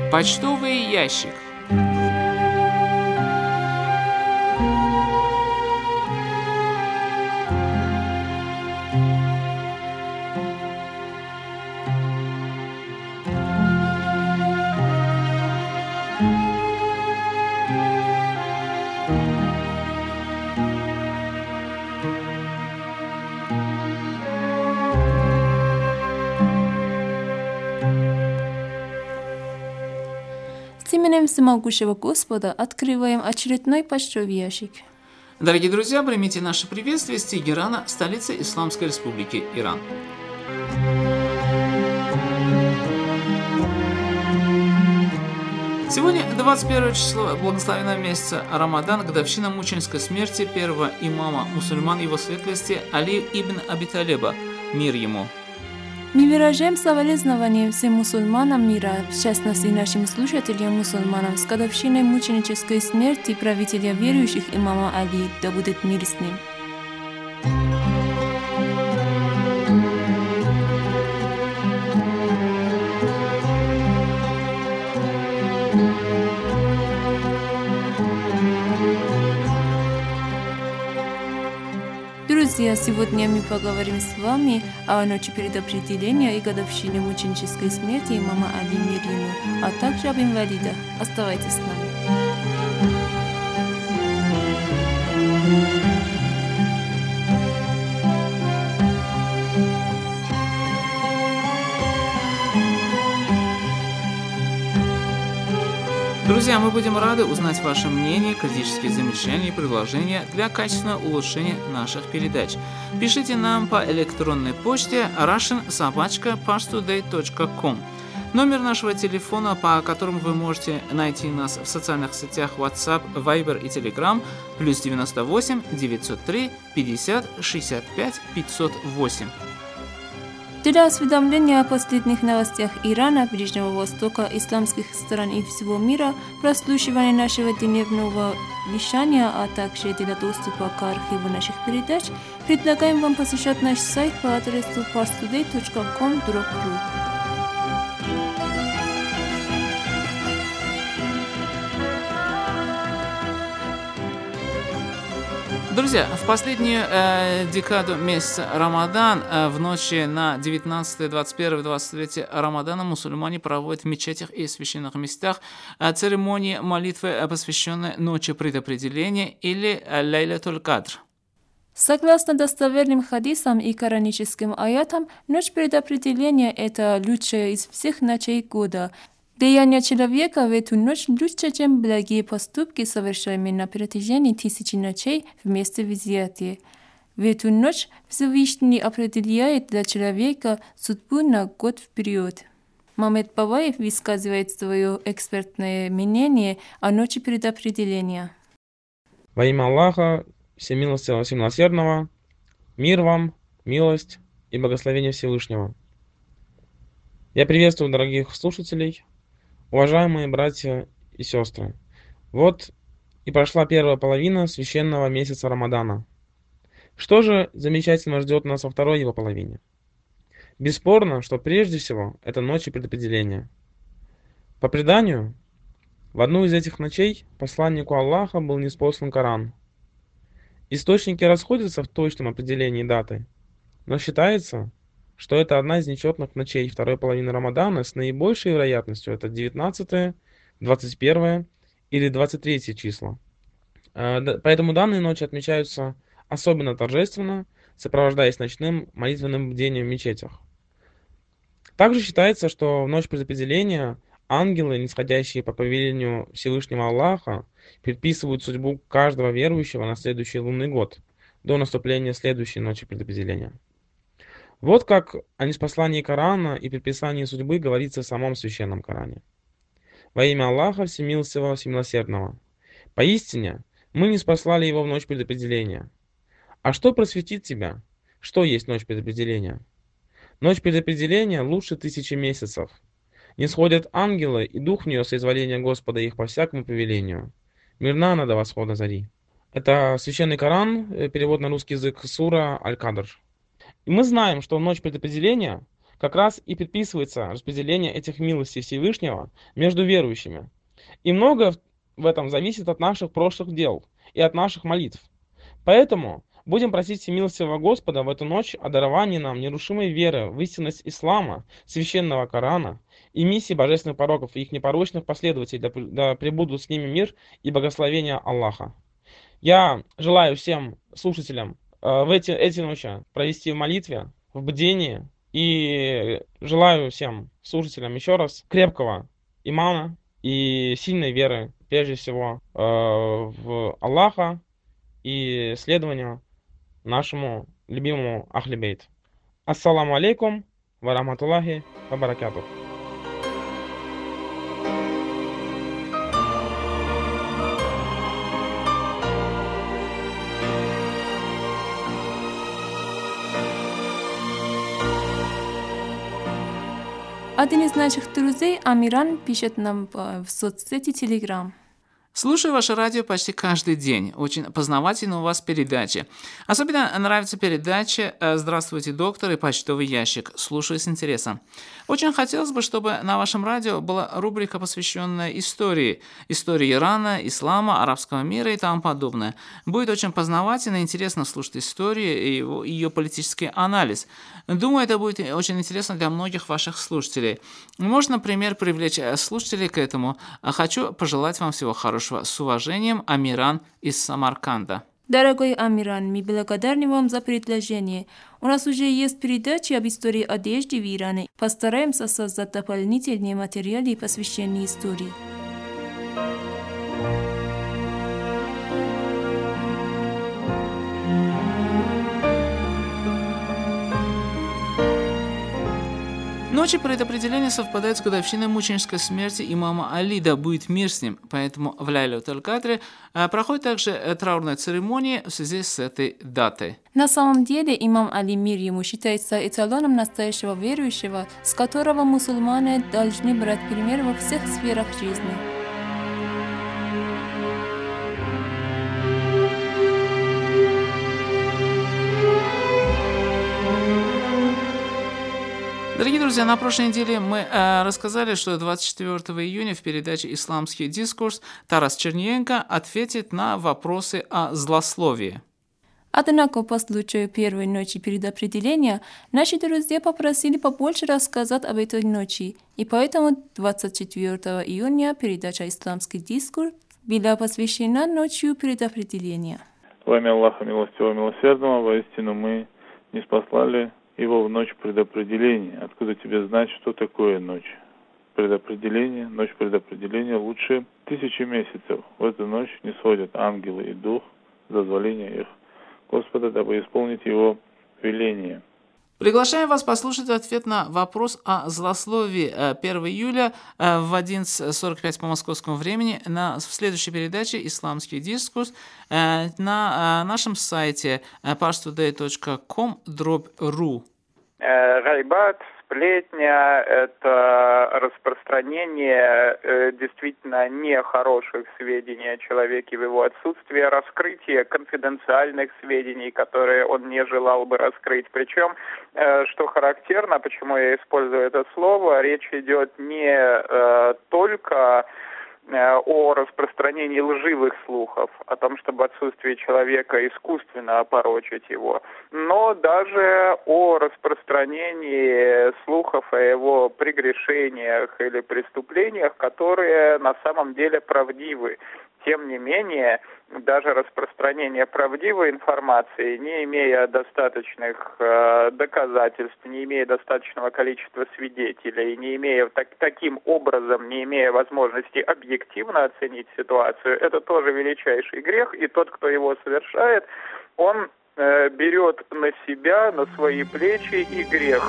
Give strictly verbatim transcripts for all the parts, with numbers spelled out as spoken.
Почтовый ящик. С именем Всемогущего Господа открываем очередной почтовый ящик. Дорогие друзья, примите наше приветствие из Тегерана, столицы Исламской Республики Иран. Сегодня двадцать первое число благословенного месяца Рамадан, годовщина мученической смерти первого имама мусульман его светлости Али ибн Аби Талиба, мир ему. Мы выражаем соболезнования всем мусульманам мира, в частности нашим слушателям-мусульманам с годовщиной мученической смерти правителя верующих имама Али, да будет мир с ним. Друзья, сегодня мы поговорим с вами о ночи предопределения и годовщине мученической смерти имама Али мир ему, а также об инвалидах. Оставайтесь с нами. Друзья, мы будем рады узнать ваше мнение, критические замечания и предложения для качественного улучшения наших передач. Пишите нам по электронной почте russian собака pashtoday точка com. Номер нашего телефона, по которому вы можете найти нас в социальных сетях WhatsApp, Viber и Telegram, плюс девяносто восемь девятьсот три пятьдесят шестьдесят пять пятьсот восемь. Для осведомления о последних новостях Ирана, Ближнего Востока, исламских стран и всего мира, прослушивания нашего дневного вещания, а также для доступа к архиву наших передач, предлагаем вам посещать наш сайт по адресу pashtoday точка com точка ru. Друзья, в последнюю э, декаду месяца Рамадан, э, в ночи на девятнадцатое, двадцать первое, двадцать третье Рамадана мусульмане проводят в мечетях и священных местах э, церемонии молитвы, э, посвященной ночи предопределения или э, Лейлатуль Кадр. Согласно достоверным хадисам и кораническим аятам, ночь предопределения – это лучшая из всех ночей года. Деяния человека в эту ночь лучше, чем благие поступки, совершаемые на протяжении тысячи ночей вместе взятия. В эту ночь Всевышний определяет для человека судьбу на год вперед. Мамед Бабаев высказывает свое экспертное мнение о ночи предопределения. Во имя Аллаха, Всемилостивого, Всемилосердного, мир вам, милость и благословение Всевышнего. Я приветствую дорогих слушателей. Уважаемые братья и сестры, вот и прошла первая половина священного месяца Рамадана. Что же замечательно ждет нас во второй его половине? Бесспорно, что прежде всего это ночи предопределения. По преданию, в одну из этих ночей посланнику Аллаха был ниспослан Коран. Источники расходятся в точном определении даты, но считается, что это одна из нечетных ночей второй половины Рамадана с наибольшей вероятностью это девятнадцатое, двадцать первое или двадцать третье числа. Поэтому данные ночи отмечаются особенно торжественно, сопровождаясь ночным молитвенным бдением в мечетях. Также считается, что в ночь предопределения ангелы, нисходящие по повелению Всевышнего Аллаха, предписывают судьбу каждого верующего на следующий лунный год, до наступления следующей ночи предопределения. Вот как о ниспослании Корана и предписании судьбы говорится в самом священном Коране. Во имя Аллаха Всемилостивого, Всемилосердного. Поистине, мы ниспослали его в ночь предопределения. А что просветит тебя? Что есть ночь предопределения? Ночь предопределения лучше тысячи месяцев. Нисходят ангелы, и дух в нее соизволения Господа их по всякому повелению. Мирна она до восхода зари. Это священный Коран, перевод на русский язык, сура Аль-Кадр. И мы знаем, что в ночь предопределения, как раз и предписывается распределение этих милостей Всевышнего между верующими. И многое в этом зависит от наших прошлых дел и от наших молитв. Поэтому будем просить Всемилостивого Господа в эту ночь о даровании нам нерушимой веры в истинность ислама, священного Корана и миссии божественных пророков и их непорочных последователей, да, да пребудут с ними мир и благословение Аллаха. Я желаю всем слушателям э, в эти, эти ночи провести в молитве, в бдении, и желаю всем слушателям еще раз крепкого имана и сильной веры, прежде всего, э, в Аллаха и следования нашему любимому Ахли Бейт. Ассаламу алейкум ва рахматуллахи ва баракатух. Один из наших друзей, Амиран, пишет нам в соцсети Telegram. Слушаю ваше радио почти каждый день. Очень познавательны у вас передачи. Особенно нравится передача «Здравствуйте, доктор» и «Почтовый ящик». Слушаю с интересом. Очень хотелось бы, чтобы на вашем радио была рубрика, посвященная истории. Истории Ирана, ислама, арабского мира и тому подобное. Будет очень познавательно и интересно слушать историю и его, ее политический анализ. Думаю, это будет очень интересно для многих ваших слушателей. Можно, например, привлечь слушателей к этому. Хочу пожелать вам всего хорошего. С уважением, Амиран из Самарканда. Дорогой Амиран, мы благодарны вам за предложение. У нас уже есть передачи об истории одежды в Иране. Постараемся создать дополнительные материалы, посвященные истории. Ночи предопределения совпадают с годовщиной мученической смерти имама Али, да будет мир с ним. Поэтому в Ляйлятуль-Кадре проходит также траурная церемония в связи с этой датой. На самом деле имам Али, мир ему, считается эталоном настоящего верующего, с которого мусульмане должны брать пример во всех сферах жизни. Дорогие друзья, на прошлой неделе мы э, рассказали, что двадцать четвёртого июня в передаче «Исламский дискурс» Тарас Черниенко ответит на вопросы о злословии. Однако по случаю первой ночи предопределения наши друзья попросили побольше рассказать об этой ночи, и поэтому двадцать четвёртого июня передача «Исламский дискурс» была посвящена ночью предопределения. Во имя Аллаха милостивого милосердного, воистину мы ниспослали его в ночь предопределения. Откуда тебе знать, что такое ночь предопределения? Ночь предопределения лучше тысячи месяцев. В эту ночь не сходят ангелы и дух за дозволение их Господа, дабы исполнить его веление. Приглашаем вас послушать ответ на вопрос о злословии первого июля в одиннадцать сорок пять по московскому времени на, в следующей передаче «Исламский дискурс» на нашем сайте парстудей точка ком дробь ру. Гайбат, сплетня – это распространение э, действительно нехороших сведений о человеке в его отсутствии, раскрытие конфиденциальных сведений, которые он не желал бы раскрыть. Причем, э, что характерно, почему я использую это слово, речь идет не э, только о распространении лживых слухов, о том, чтобы в отсутствии человека искусственно опорочить его, но даже о распространении слухов о его прегрешениях или преступлениях, которые на самом деле правдивы. Тем не менее, даже распространение правдивой информации, не имея достаточных э, доказательств, не имея достаточного количества свидетелей, не имея так, таким образом, не имея возможности объективно оценить ситуацию, это тоже величайший грех, и тот, кто его совершает, он э, берет на себя, на свои плечи и грех.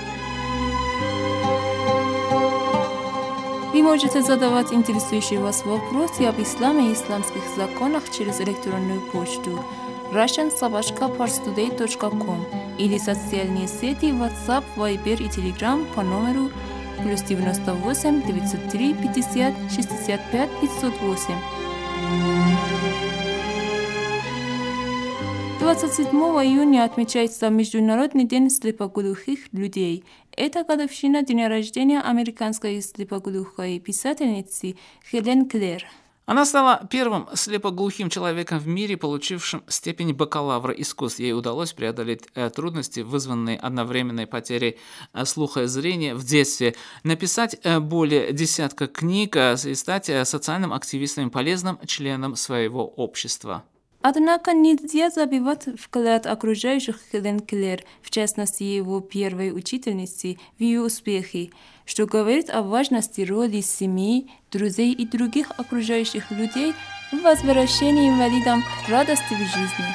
Вы можете задавать интересующие вас вопросы об исламе и исламских законах через электронную почту russian собака parstoday точка ком или социальные сети WhatsApp, Viber и Telegram по номеру плюс девяносто восемь девятьсот три пятьдесят шестьдесят пять пятьсот восемь. двадцать седьмого июня отмечается Международный день слепоглухих людей. Это годовщина дня рождения американской слепоглухой писательницы Хелен Клер. Она стала первым слепоглухим человеком в мире, получившим степень бакалавра искусств. Ей удалось преодолеть э, трудности, вызванные одновременной потерей э, слуха и зрения в детстве, написать э, более десятка книг э, и стать э, социальным активистом и полезным членом своего общества. Однако нельзя забывать вклад окружающих Хелен Клер, в частности его первой учительницы, в ее успехи, что говорит о важности роли семьи, друзей и других окружающих людей в возвращении инвалидам радости в жизни.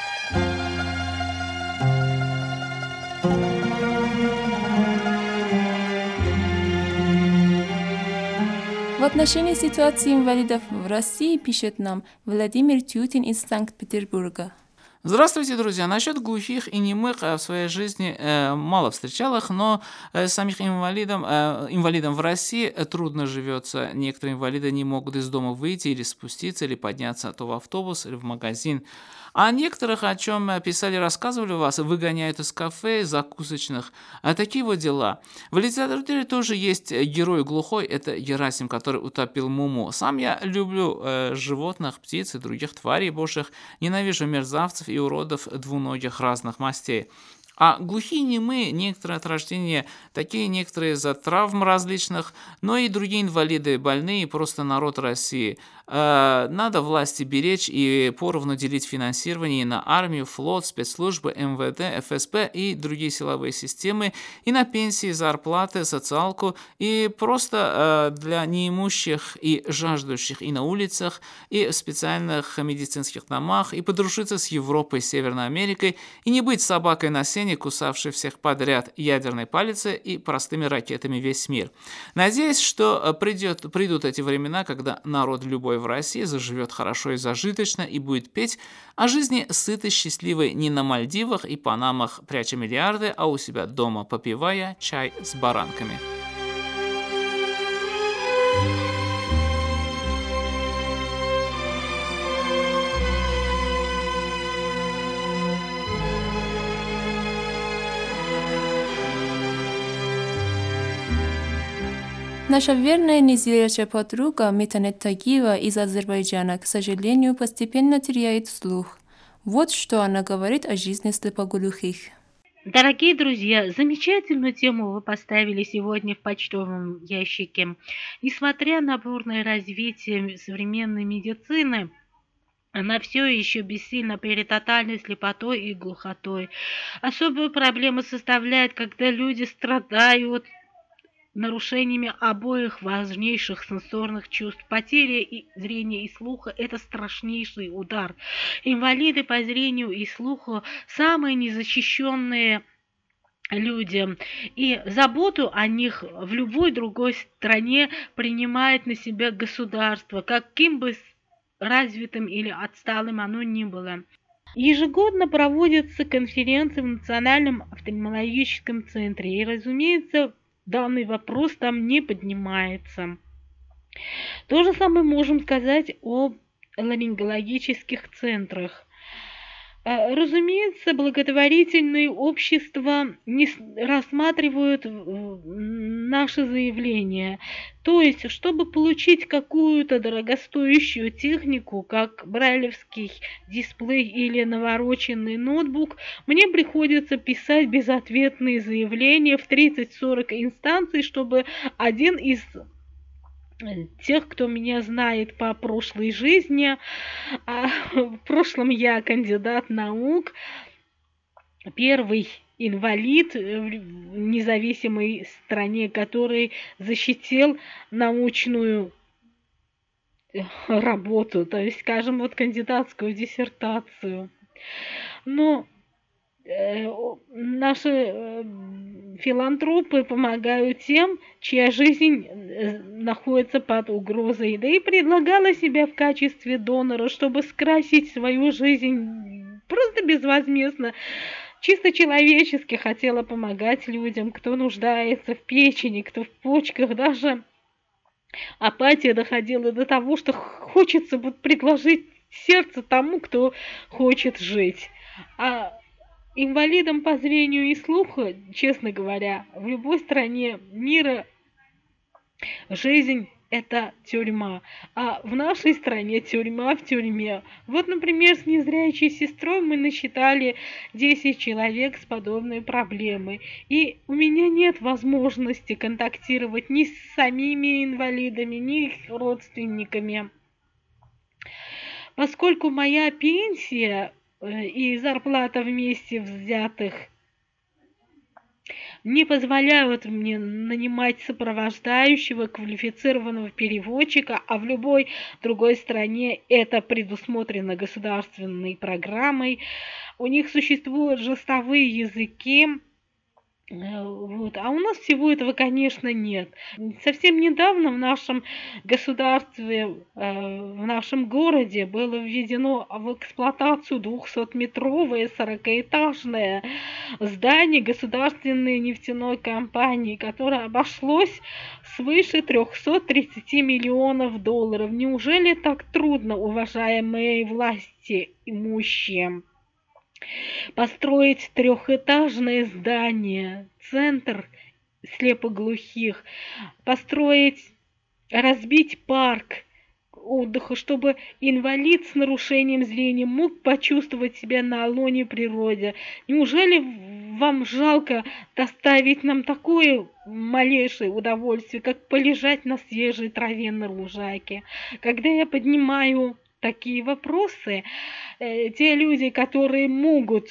В отношении ситуации инвалидов в России пишет нам Владимир Тютин из Санкт-Петербурга. Здравствуйте, друзья! Насчет глухих и немых в своей жизни э, мало встречал их, но э, самих инвалидам, э, инвалидам в России трудно живется. Некоторые инвалиды не могут из дома выйти или спуститься, или подняться то в автобус, или в магазин. А некоторых, о чем писали, рассказывали вас, выгоняют из кафе, закусочных. А такие вот дела. В литературе тоже есть герой глухой, это Герасим, который утопил Муму. Сам я люблю э, животных, птиц и других тварей божьих, ненавижу мерзавцев и уродов двуногих разных мастей. А глухие немые, некоторые от рождения, такие некоторые из-за травм различных, но и другие инвалиды, больные, просто народ России. Э, надо власти беречь и поровну делить финансирование на армию, флот, спецслужбы, эм вэ дэ, эф эс бэ и другие силовые системы, и на пенсии, зарплаты, социалку, и просто э, для неимущих и жаждущих и на улицах, и в специальных медицинских домах, и подружиться с Европой, Северной Америкой, и не быть собакой на сене, кусавшей всех подряд ядерной палицей и простыми ракетами весь мир. Надеюсь, что придет, придут эти времена, когда народ любой в России заживет хорошо и зажиточно и будет петь о жизни сытой, счастливой не на Мальдивах и Панамах, пряча миллиарды, а у себя дома попивая чай с баранками. Наша верная незрячая подруга Метанет Тагиева из Азербайджана, к сожалению, постепенно теряет слух. Вот что она говорит о жизни слепоглухих. Дорогие друзья, замечательную тему вы поставили сегодня в почтовом ящике. Несмотря на бурное развитие современной медицины, она все еще бессильна перед тотальной слепотой и глухотой. Особую проблему составляет, когда люди страдают нарушениями обоих важнейших сенсорных чувств. Потеря и зрения и слуха – это страшнейший удар. Инвалиды по зрению и слуху – самые незащищенные люди, и заботу о них в любой другой стране принимает на себя государство, каким бы развитым или отсталым оно ни было. Ежегодно проводятся конференции в Национальном офтальмологическом центре, и, разумеется, данный вопрос там не поднимается. То же самое можем сказать о ларингологических центрах. Разумеется, благотворительные общества не рассматривают наши заявления. То есть, чтобы получить какую-то дорогостоящую технику, как брайлевский дисплей или навороченный ноутбук, мне приходится писать безответные заявления в тридцать-сорок инстанций, чтобы один из тех, кто меня знает по прошлой жизни, а в прошлом я кандидат наук, первый инвалид в независимой стране, который защитил научную работу, то есть, скажем, вот кандидатскую диссертацию. Но э, наши э, филантропы помогают тем, чья жизнь находится под угрозой, да и предлагала себя в качестве донора, чтобы скрасить свою жизнь просто безвозмездно. Чисто человечески хотела помогать людям, кто нуждается в печени, кто в почках, даже апатия доходила до того, что хочется предложить сердце тому, кто хочет жить. А инвалидам по зрению и слуху, честно говоря, в любой стране мира жизнь – это тюрьма, а в нашей стране тюрьма в тюрьме. Вот, например, с незрячей сестрой мы насчитали десять человек с подобной проблемой, и у меня нет возможности контактировать ни с самими инвалидами, ни с их родственниками, поскольку моя пенсия и зарплата вместе взятых не позволяют мне нанимать сопровождающего квалифицированного переводчика, а в любой другой стране это предусмотрено государственной программой. У них существуют жестовые языки, вот. А у нас всего этого, конечно, нет. Совсем недавно в нашем государстве, в нашем городе было введено в эксплуатацию двухсотметровое сорокаэтажное здание государственной нефтяной компании, которое обошлось свыше трехсот тридцати миллионов долларов. Неужели так трудно, уважаемые власти имущие, построить трехэтажное здание, центр слепоглухих, построить, разбить парк отдыха, чтобы инвалид с нарушением зрения мог почувствовать себя на лоне природы? Неужели вам жалко доставить нам такое малейшее удовольствие, как полежать на свежей траве на лужайке? Когда я поднимаю такие вопросы, э, те люди, которые могут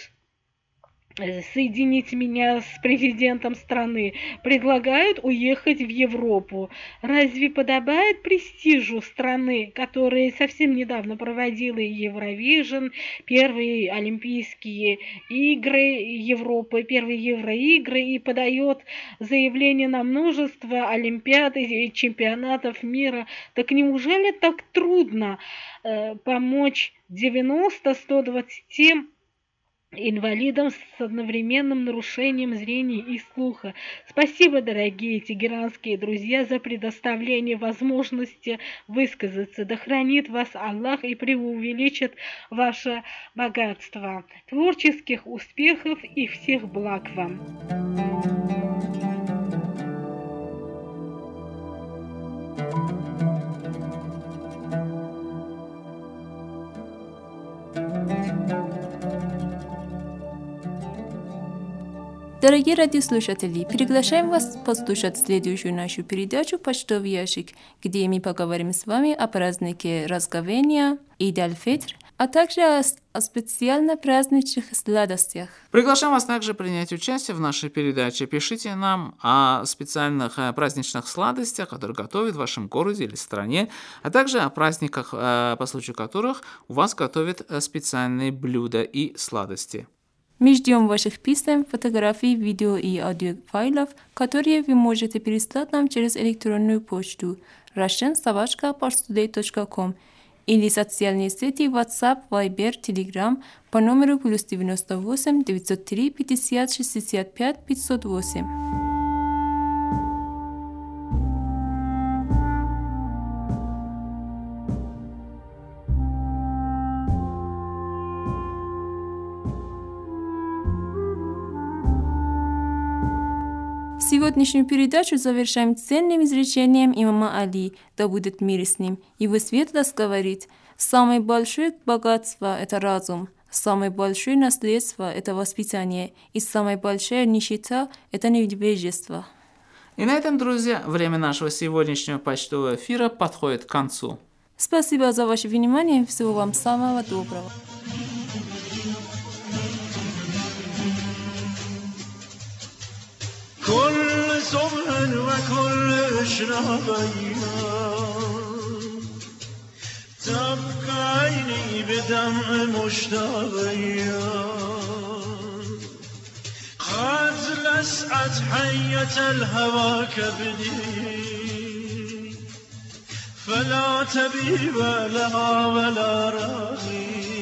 соединить меня с президентом страны, предлагают уехать в Европу. Разве подобает престижу страны, которая совсем недавно проводила Евровижн, первые Олимпийские игры Европы, первые Евроигры, и подает заявление на множество олимпиад и чемпионатов мира? Так неужели так трудно э, помочь девяноста-ста двадцати инвалидам с одновременным нарушением зрения и слуха? Спасибо, дорогие тегеранские друзья, за предоставление возможности высказаться. Да хранит вас Аллах и преувеличит ваше богатство. Творческих успехов и всех благ вам. Дорогие радиослушатели, приглашаем вас послушать следующую нашу передачу «Почтовый ящик», где мы поговорим с вами о празднике Разговения, Ид аль-Фитр, а также о, о специально праздничных сладостях. Приглашаем вас также принять участие в нашей передаче. Пишите нам о специальных праздничных сладостях, которые готовят в вашем городе или стране, а также о праздниках, по случаю которых у вас готовят специальные блюда и сладости. Мы ждем ваших писем, фотографий, видео и аудиофайлов, которые вы можете переслать нам через электронную почту russian собака parstoday точка ком или социальные сети WhatsApp, Viber, Telegram по номеру плюс девяносто восемь девятьсот три пятьдесят шестьдесят пять пятьсот восемь. Сегодняшнюю передачу завершаем ценным изречением имама Али, да будет мир с ним. Его светлость говорит: самое большое богатство – это разум, самое большое наследство – это воспитание, и самая большая нищета – это невежество. И на этом, друзья, время нашего сегодняшнего почтового эфира подходит к концу. Спасибо за ваше внимание, всего вам самого доброго. كل صبح وكل شرابيا تبقى عيني بدمع مشتاقيا قد لسعت حية الهوى كبدي فلا تبيب لها ولا راغي